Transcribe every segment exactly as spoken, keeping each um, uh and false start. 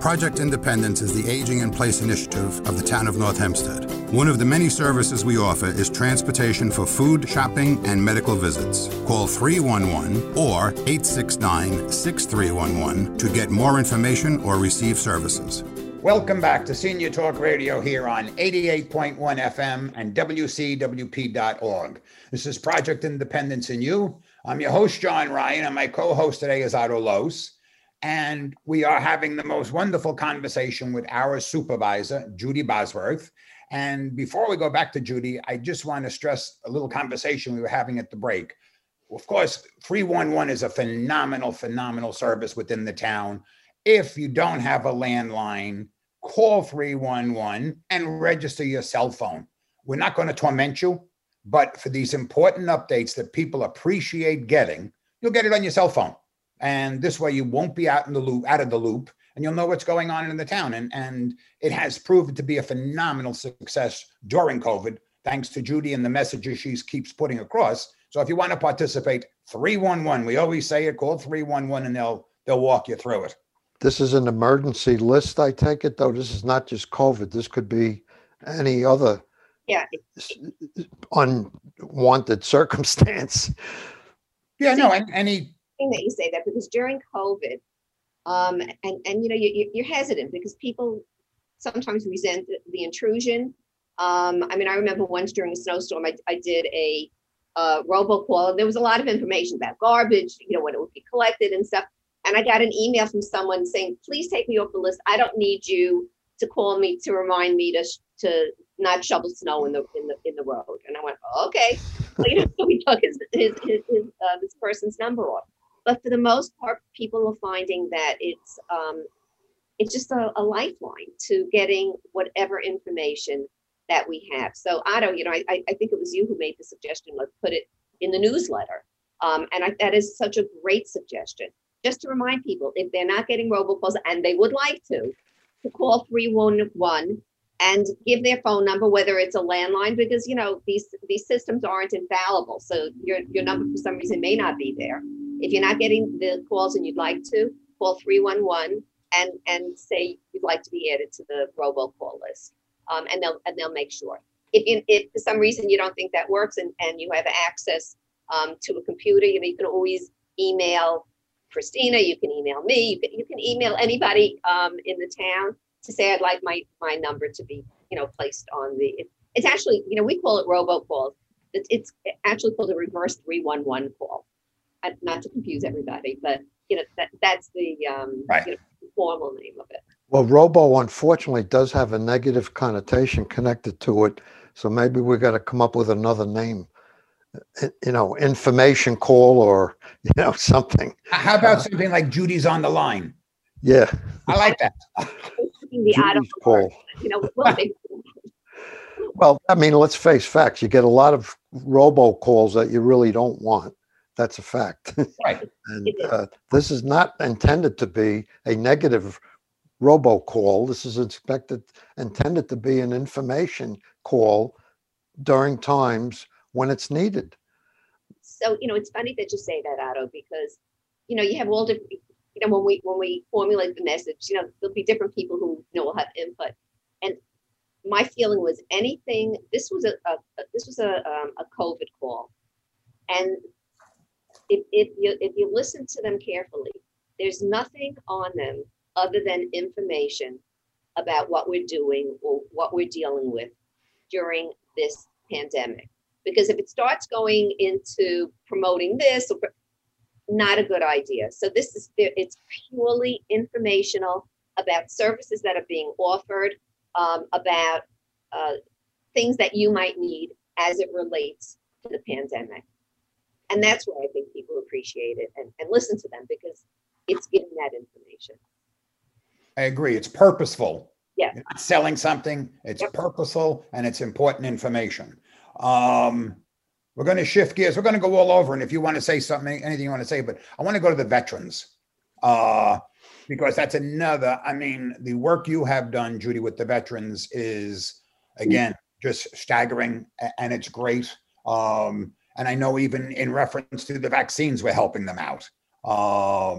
Project Independence is the Aging in Place initiative of the town of North Hempstead. One of the many services we offer is transportation for food, shopping, and medical visits. Call three one one or eight six nine, six three one one to get more information or receive services. Welcome back to Senior Talk Radio here on eighty-eight point one F M and W C W P dot org. This is Project Independence in You. I'm your host, John Ryan, and my co-host today is Otto Los. And we are having the most wonderful conversation with our supervisor, Judy Bosworth. And before we go back to Judy, I just want to stress a little conversation we were having at the break. Of course, three one one is a phenomenal, phenomenal service within the town. If you don't have a landline, call three one one and register your cell phone. We're not going to torment you, but for these important updates that people appreciate getting, you'll get it on your cell phone. And this way you won't be out in the loop, out of the loop, and you'll know what's going on in the town. And, and it has proven to be a phenomenal success during COVID, thanks to Judy and the messages she keeps putting across. So if you want to participate, three one one, we always say it, call three one one and they'll they'll walk you through it. This is an emergency list, I take it, though. This is not just COVID. This could be any other yeah. unwanted circumstance. Yeah, no, and any that you say that, because during COVID, um, and and you know you, you're hesitant because people sometimes resent the, the intrusion. Um, I mean, I remember once during a snowstorm, I, I did a uh, robocall, and there was a lot of information about garbage, you know, when it would be collected and stuff. And I got an email from someone saying, "Please take me off the list. I don't need you to call me to remind me to to not shovel snow in the in the in the road." And I went, "Okay." So, you know, so we took his his his, his uh, this person's number off. But for the most part, people are finding that it's um, it's just a, a lifeline to getting whatever information that we have. So Otto, you know, I, I think it was you who made the suggestion, let's put it in the newsletter. Um, and I, that is such a great suggestion. Just to remind people, if they're not getting robocalls and they would like to, to call three one one and give their phone number, whether it's a landline, because, you know, these these systems aren't infallible. So your your number for some reason may not be there. If you're not getting the calls and you'd like to, call three one one and and say you'd like to be added to the robocall list, um, and they'll and they'll make sure. If, you, if for some reason you don't think that works and, and you have access um, to a computer, you know, you can always email Christina. You can email me. You can you can email anybody um, in the town to say I'd like my my number to be you know placed on the. It, it's actually you know we call it robocall. It's it's actually called a reverse three one one call. Not to confuse everybody, but you know that that's the um, right. you know, formal name of it. Well, robo unfortunately does have a negative connotation connected to it, so maybe we got to come up with another name. You know, information call or you know something. How about uh, something like Judy's on the line? Yeah, I like that. the Judy's call. You know, well, they, well, I mean, let's face facts. You get a lot of robo calls that you really don't want. That's a fact. Right. And uh, this is not intended to be a negative robocall. This is expected, intended to be an information call during times when it's needed. So, you know, it's funny that you say that, Otto, because, you know, you have all different, you know, when we when we formulate the message, you know, there'll be different people who you know will have input. And my feeling was anything, this was a, a this was a um, a COVID call. And If, if you if you listen to them carefully, there's nothing on them other than information about what we're doing or what we're dealing with during this pandemic. Because if it starts going into promoting this, or, not a good idea. So this is it's purely informational about services that are being offered, um, about uh, things that you might need as it relates to the pandemic. And that's why I think people appreciate it and, and listen to them because it's giving that information. I agree. It's purposeful. Yeah. You're not selling something. It's yep. purposeful and it's important information. Um, we're going to shift gears. We're going to go all over. And if you want to say something, anything you want to say, but I want to go to the veterans uh, because that's another, I mean, the work you have done, Judy, with the veterans is, again, just staggering and it's great. Um, And I know even in reference to the vaccines, we're helping them out. Um,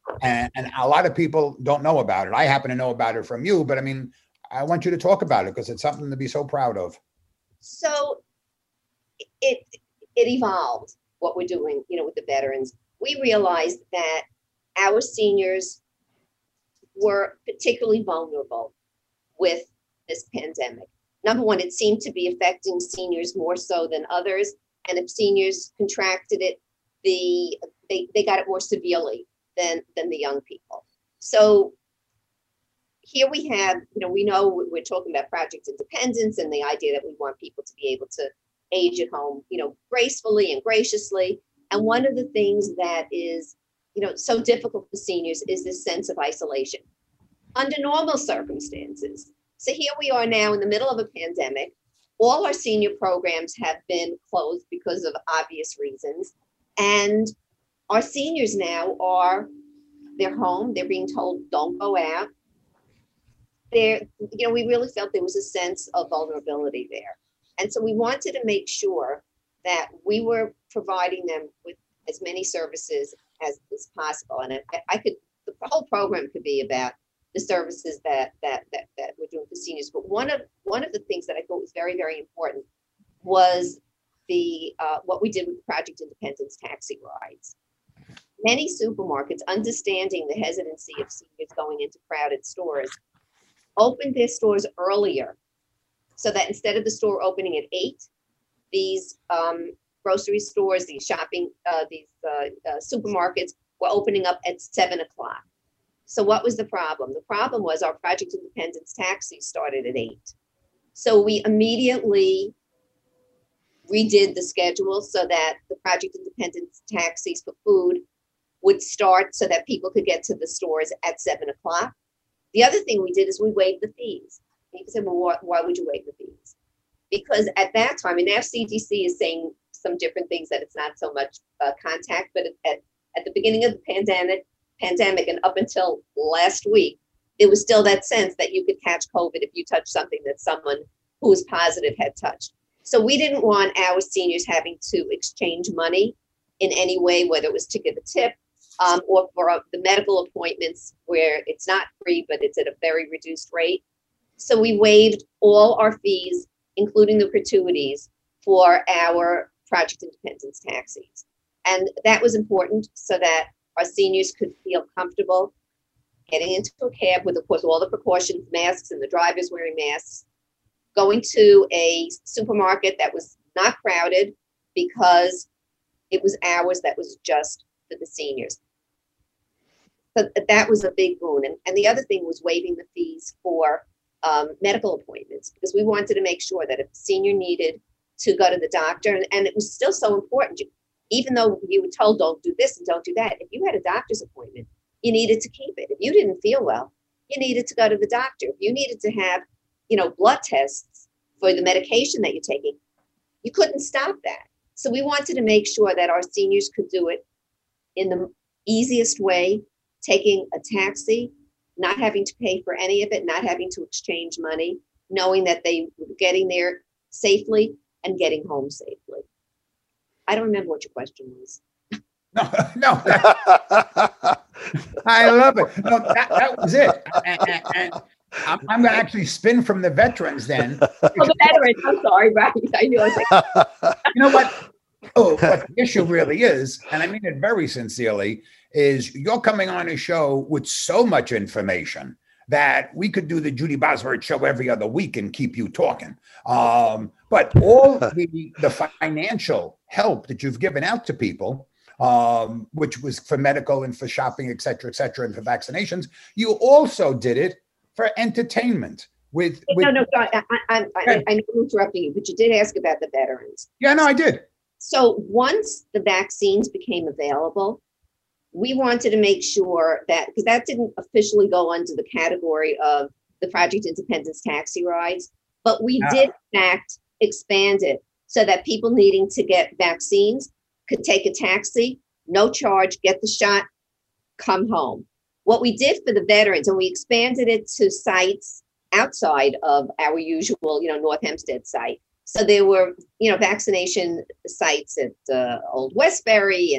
And, and a lot of people don't know about it. I happen to know about it from you, but I mean, I want you to talk about it because it's something to be so proud of. So it it evolved what we're doing, you know, with the veterans. We realized that our seniors were particularly vulnerable with this pandemic. Number one, it seemed to be affecting seniors more so than others. And if seniors contracted it, the they, they got it more severely than, than the young people. So here we have, you know, we know we're talking about Project Independence and the idea that we want people to be able to age at home, you know, gracefully and graciously. And one of the things that is, you know, so difficult for seniors is this sense of isolation under normal circumstances. So here we are now in the middle of a pandemic. All our senior programs have been closed because of obvious reasons. And our seniors now are, they're home, they're being told, don't go out. There, you know, we really felt there was a sense of vulnerability there. And so we wanted to make sure that we were providing them with as many services as, as possible. And I, I could, the whole program could be about the services that, that, that, that we're doing for seniors. But one of, one of the things that I thought was very, very important was the, uh, what we did with Project Independence taxi rides. Many supermarkets, understanding the hesitancy of seniors going into crowded stores, opened their stores earlier so that instead of the store opening at eight, these um, grocery stores, these shopping, uh, these uh, uh, supermarkets were opening up at seven o'clock. So what was the problem? The problem was our Project Independence taxis started at eight. So we immediately redid the schedule so that the Project Independence taxis for food would start so that people could get to the stores at seven o'clock. The other thing we did is we waived the fees. And you can say, well, why, why would you waive the fees? Because at that time, and now C D C is saying some different things, that it's not so much uh, contact, but at, at the beginning of the pandemic, pandemic and up until last week, it was still that sense that you could catch COVID if you touched something that someone who was positive had touched. So we didn't want our seniors having to exchange money in any way, whether it was to give a tip um, or for uh, the medical appointments where it's not free, but it's at a very reduced rate. So we waived all our fees, including the gratuities, for our Project Independence taxis. And that was important so that our seniors could feel comfortable getting into a cab with, of course, all the precautions, masks, and the drivers wearing masks, going to a supermarket that was not crowded because it was hours that was just for the seniors. So that was a big boon. And, and the other thing was waiving the fees for um, medical appointments, because we wanted to make sure that if the senior needed to go to the doctor, and, and it was still so important, even though you were told don't do this and don't do that, if you had a doctor's appointment, you needed to keep it. If you didn't feel well, you needed to go to the doctor. If you needed to have, you know, blood tests for the medication that you're taking, you couldn't stop that. So we wanted to make sure that our seniors could do it in the easiest way, taking a taxi, not having to pay for any of it, not having to exchange money, knowing that they were getting there safely and getting home safely. I don't remember what your question was. No, no. That, I love it. No, that, that was it. And, and, and I'm, I'm going to actually spin from the veterans then. Oh, the veterans. I'm sorry, right? I knew. I was like, you know what? Oh, what the issue really is, and I mean it very sincerely, is you're coming on a show with so much information that we could do the Judy Bosworth show every other week and keep you talking. Um, but all the, the financial help that you've given out to people, um, which was for medical and for shopping, et cetera, et cetera, and for vaccinations, you also did it for entertainment. With, with no, no, I, I, I, I, I'm interrupting you, but you did ask about the veterans. Yeah, no, I did. So once the vaccines became available, we wanted to make sure that, because that didn't officially go under the category of the Project Independence taxi rides, but we ah. did in fact expand it so that people needing to get vaccines could take a taxi, no charge, get the shot, come home. What we did for the veterans, and we expanded it to sites outside of our usual, you know, North Hempstead site. So there were, you know, vaccination sites at uh, Old Westbury and,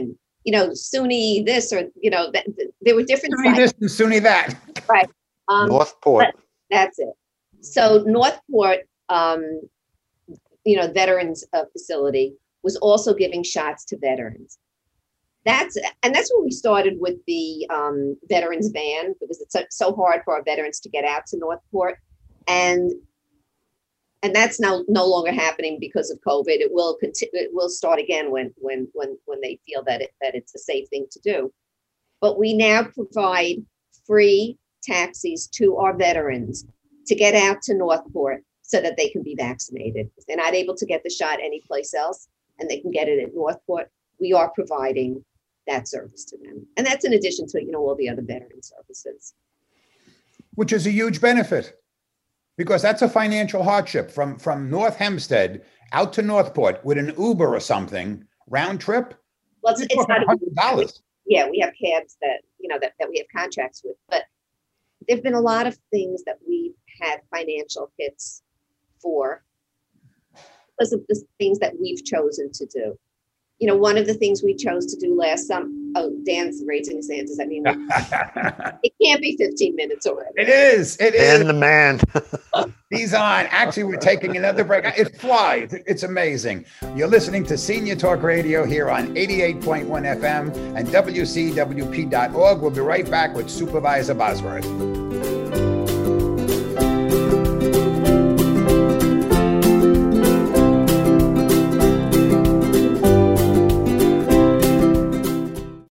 you know, SUNY this or, you know, that, there were different SUNY sites. this and SUNY that. Right. Um, Northport. That's it. So Northport, um, you know, veterans uh, facility was also giving shots to veterans. That's and that's when we started with the um, veterans van, because it's so, so hard for our veterans to get out to Northport, and and that's now no longer happening because of COVID. It will continue. It will start again when when when when they feel that it that it's a safe thing to do. But we now provide free taxis to our veterans to get out to Northport so that they can be vaccinated. If they're not able to get the shot anyplace else and they can get it at Northport, we are providing that service to them. And that's in addition to, you know, all the other veteran services. Which is a huge benefit, because that's a financial hardship from, from North Hempstead out to Northport with an Uber or something, round trip. Well, it's, it's not one hundred dollars. Yeah, we have cabs that, you know, that, that we have contracts with, but there've been a lot of things that we've had financial hits for because of the things that we've chosen to do. You know, one of the things we chose to do last summer, oh, Dan's raising his hand. Does that mean it can't be fifteen minutes already? It is. It is. And the man. He's on. Actually, we're taking another break. It flies. It's amazing. You're listening to Senior Talk Radio here on eighty-eight point one F M and W C W P dot org. We'll be right back with Supervisor Bosworth.